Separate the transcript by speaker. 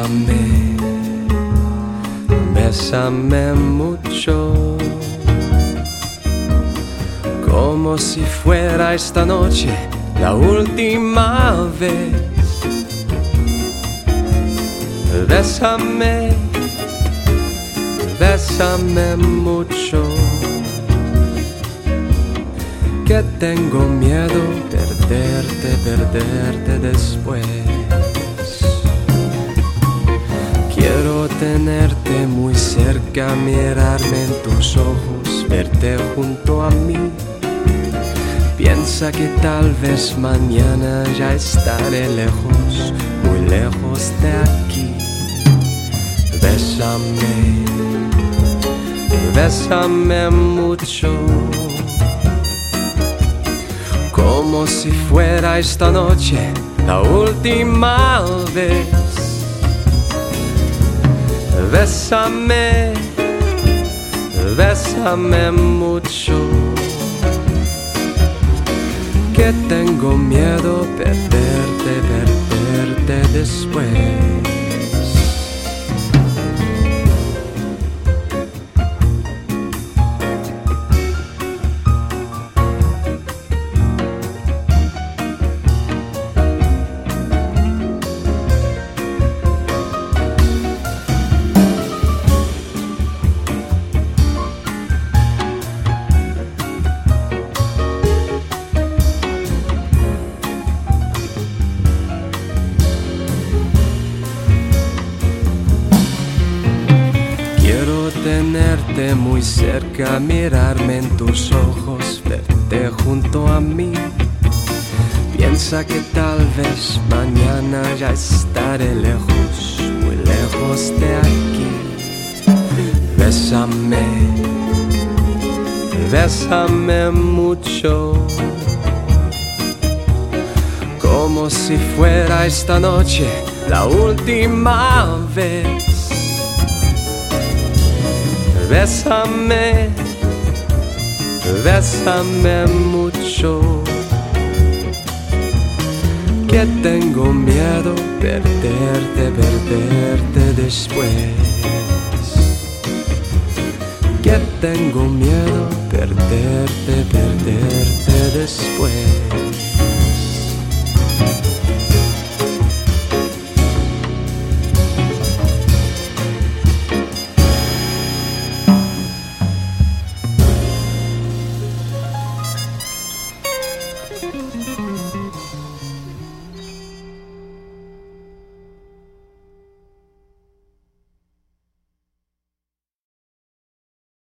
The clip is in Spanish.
Speaker 1: Bésame, bésame mucho, como si fuera esta noche la última vez. Bésame, bésame mucho, que tengo miedo perderte después. Quiero tenerte muy cerca, mirarme en tus ojos, verte junto a mí. Piensa que tal vez mañana ya estaré lejos, muy lejos de aquí. Bésame, bésame mucho, como si fuera esta noche la última vez. Bésame, bésame mucho, que tengo miedo perderte después. Tenerte muy cerca, mirarme en tus ojos, verte junto a mí. Piensa que tal vez mañana ya estaré lejos, muy lejos de aquí. Bésame, bésame mucho, como si fuera esta noche la última vez. Bésame, bésame mucho, que tengo miedo perderte después. Que tengo miedo perderte después.